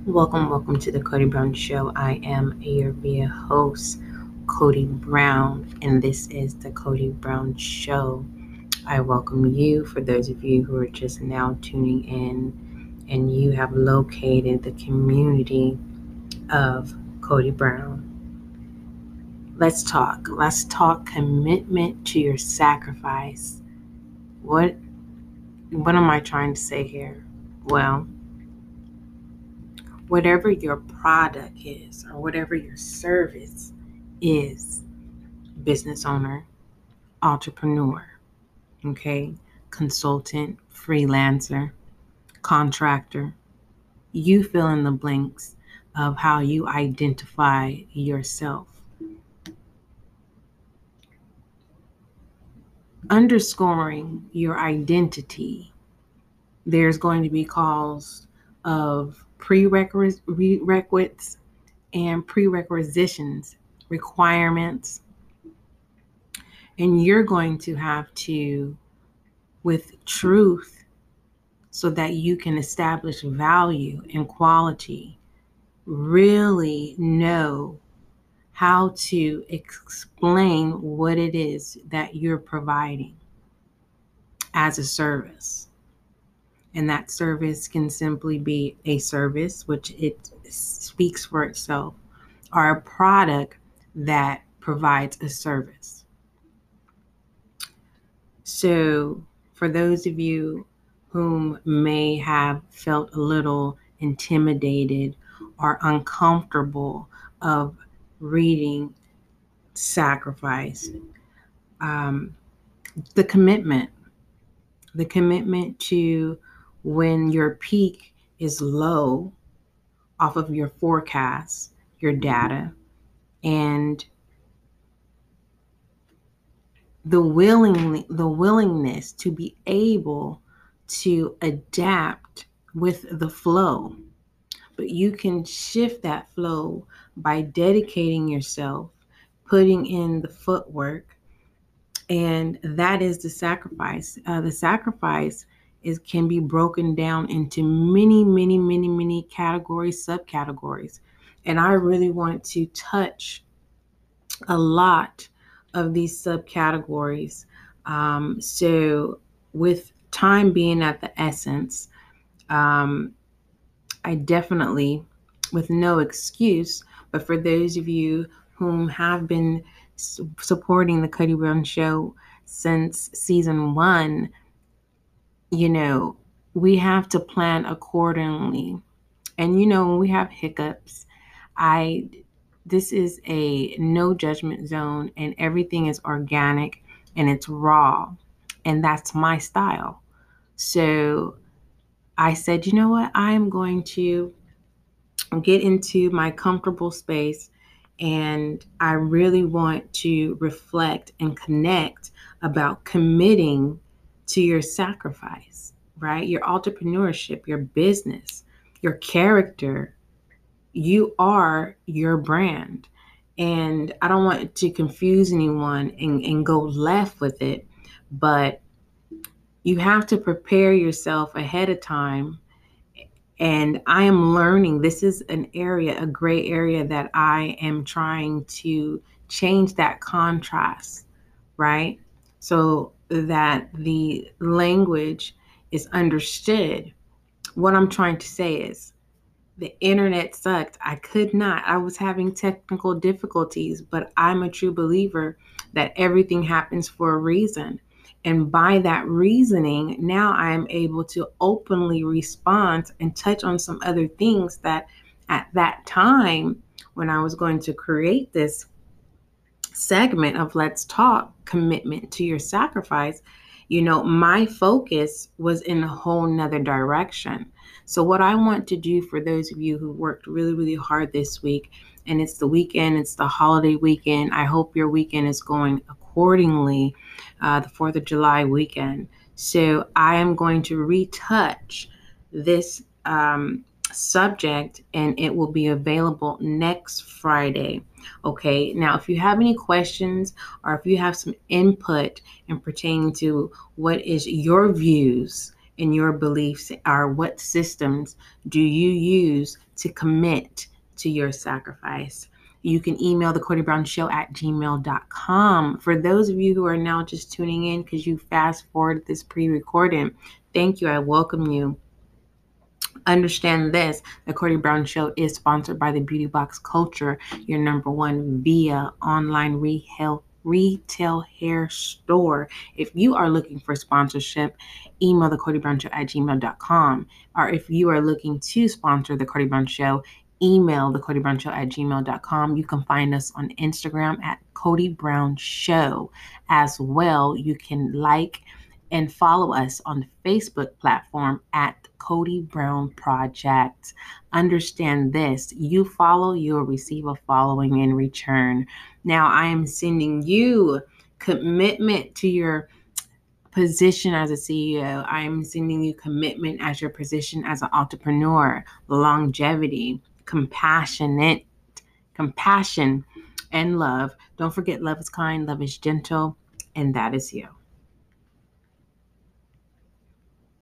Welcome to the Cody Brown Show. I am your host, Cody Brown, and this is the Cody Brown Show. I welcome you for those of you who are just now tuning in and you have located the community of Cody Brown. Let's talk. Let's talk commitment to your sacrifice. What what am I trying to say here? Well, whatever your product is or whatever your service is, business owner, entrepreneur, okay, consultant, freelancer, contractor, you fill in the blanks of how you identify yourself. Underscoring your identity, there's going to be calls of prerequisites and prerequisitions, requirements, and you're going to have to, with truth, so that you can establish value and quality, really know how to explain what it is that you're providing as a service. And that service can simply be a service, which it speaks for itself, or a product that provides a service. So, for those of you whom may have felt a little intimidated or uncomfortable of reading sacrifice, um, the commitment, the commitment to when your peak is low off of your forecast, your data, and the willingness to be able to adapt with the flow. But you can shift that flow by dedicating yourself, putting in the footwork, and that is the sacrifice. The sacrifice is can be broken down into many categories, subcategories, and I really want to touch a lot of these subcategories. So, with time being at the essence, um, I definitely, with no excuse, but for those of you whom have been supporting the Cody Brown Show since season one, you know, we have to plan accordingly. And when we have hiccups, I this is a no judgment zone and everything is organic and it's raw. And that's my style. So I said, you know what? I am going to get into my comfortable space and I really want to reflect and connect about committing to your sacrifice, right? Your entrepreneurship, your business, your character. You are your brand. And I don't want to confuse anyone and go left with it, but you have to prepare yourself ahead of time. And I am learning, this is an area, a gray area that I am trying to change that contrast, right? So that the language is understood. What I'm trying to say is the internet sucked. I could not. I was having technical difficulties, but I'm a true believer that everything happens for a reason. And by that reasoning, now I am able to openly respond and touch on some other things that at that time, when I was going to create this segment of Let's Talk commitment to your sacrifice, my focus was in a whole nother direction. So, what I want to do for those of you who worked really hard this week, and it's the weekend, it's the holiday weekend, I hope your weekend is going accordingly, the 4th of July weekend. So, I am going to retouch this subject and it will be available next Friday. Okay, now if you have any questions or if you have some input in pertaining to what is your views and your beliefs are what systems do you use to commit to your sacrifice. You can email the Cody Brown Show at gmail.com. For those of you who are now just tuning in because you fast forwarded this pre-recording, thank you. I welcome you. Understand this, the Cody Brown Show is sponsored by the Beauty Box Culture, your number one via online retail hair store. If you are looking for sponsorship, email the Cody Brown Show at gmail.com. Or if you are looking to sponsor the Cody Brown Show, email the Cody Brown Show at gmail.com. You can find us on Instagram at Cody Brown Show. As well, you can like and follow us on the Facebook platform at Cody Brown Project. Understand this, you follow, you'll receive a following in return. Now, I am sending you commitment to your position as a CEO. I am sending you commitment as your position as an entrepreneur, longevity, compassion, and love. Don't forget, love is kind, love is gentle, and that is you.